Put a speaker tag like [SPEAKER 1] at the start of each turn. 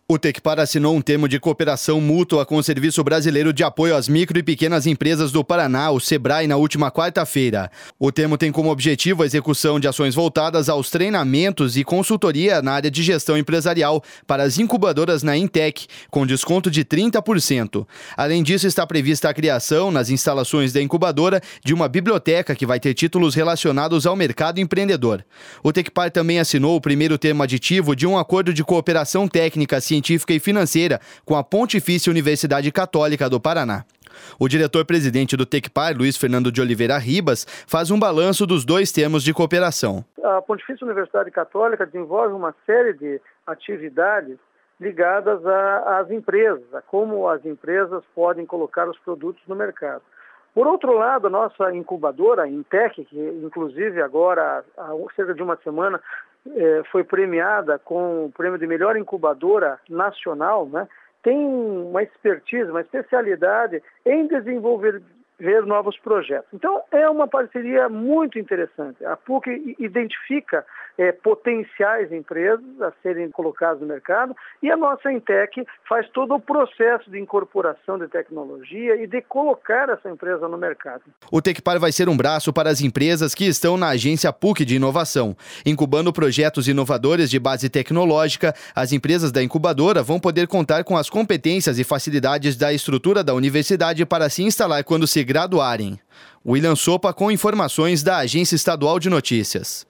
[SPEAKER 1] O Tecpar assinou um termo de cooperação mútua com o Serviço Brasileiro de Apoio às Micro e Pequenas Empresas do Paraná, o SEBRAE, na última quarta-feira. O termo tem como objetivo a execução de ações voltadas aos treinamentos e consultoria na área de gestão empresarial para as incubadoras na Intec, com desconto de 30%. Além disso, está prevista a criação, nas instalações da incubadora, de uma biblioteca que vai ter títulos relacionados ao mercado empreendedor. O Tecpar também assinou o primeiro termo aditivo de um acordo de cooperação técnica, científica e financeira com a Pontifícia Universidade Católica do Paraná. O diretor-presidente do Tecpar, Luiz Fernando de Oliveira Ribas, faz um balanço dos dois termos de cooperação.
[SPEAKER 2] A Pontifícia Universidade Católica desenvolve uma série de atividades ligadas às empresas, a como as empresas podem colocar os produtos no mercado. Por outro lado, a nossa incubadora, a Intec, que inclusive agora, há cerca de uma semana, foi premiada com o prêmio de melhor incubadora nacional, né? Tem uma expertise, uma especialidade em desenvolver novos projetos. Então, é uma parceria muito interessante. A PUC identifica potenciais empresas a serem colocadas no mercado e a nossa Intec faz todo o processo de incorporação de tecnologia e de colocar essa empresa no mercado.
[SPEAKER 1] O Tecpar vai ser um braço para as empresas que estão na agência PUC de inovação. Incubando projetos inovadores de base tecnológica, as empresas da incubadora vão poder contar com as competências e facilidades da estrutura da universidade para se instalar quando se graduarem. William Sopa com informações da Agência Estadual de Notícias.